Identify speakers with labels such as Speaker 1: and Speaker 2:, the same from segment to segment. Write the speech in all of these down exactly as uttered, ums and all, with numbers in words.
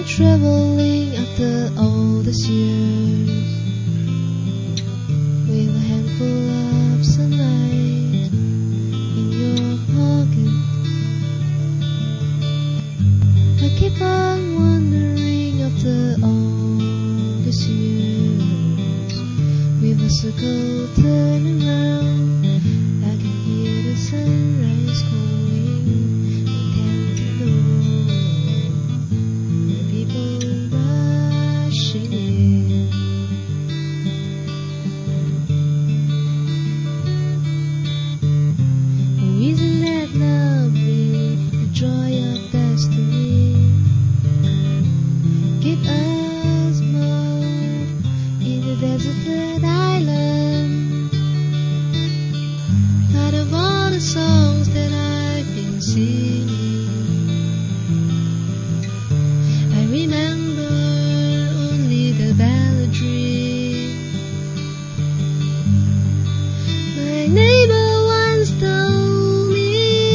Speaker 1: traveling after all these years with a handful of sunlight in your pocket. I keep on wondering after all these years with a circle turning round. I can hear the sunrise calling, and tell to know the people rushing in. Oh, isn't that lovely, the joy of destiny? Give us more in the deserted island. Out of all the songs that I've been singing, I remember only the balladry. My neighbor once told me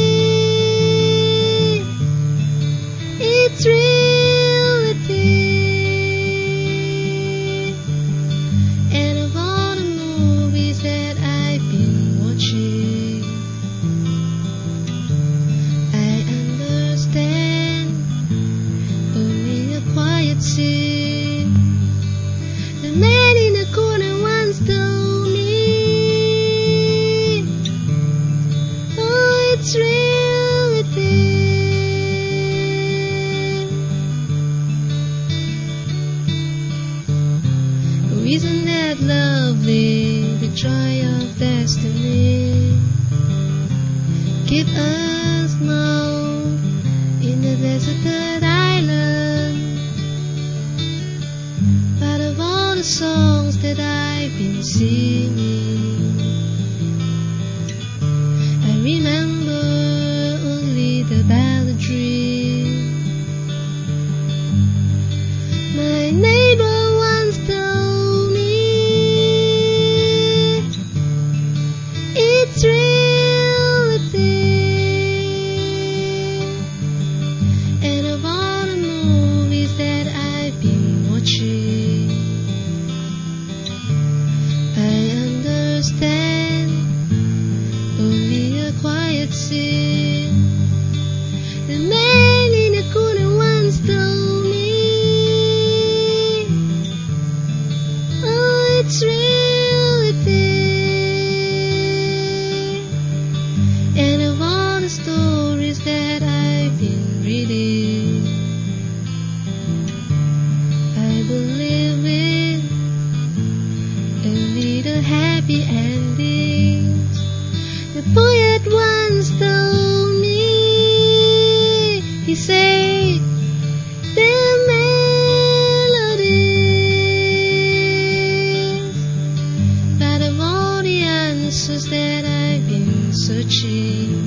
Speaker 1: it's reality. And of all the movies that I've been watching, I understand only a quiet scene. The man in the corner once told me, oh, it's reality. Oh, isn't that lovely, the joy of destiny? Give us more in the deserted island. Out of all the songs that I've been singing, I remember only the balladry. My neighbor once told me it's reality. And of all the movies that I've been watching, I understand only a quiet scene. The man in the corner once told me, oh, it's reality. And of all the stories that I've been reading, I believe in only the happy endings. The poet once told me, he said, the melodies. Out of all the answers that I've been searching,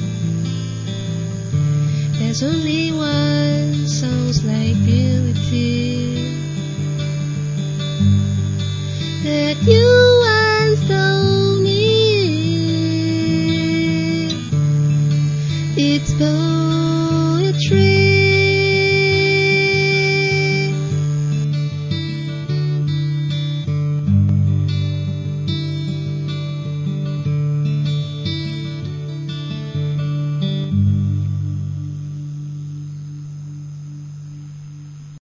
Speaker 1: there's only one sounds like beauty, that you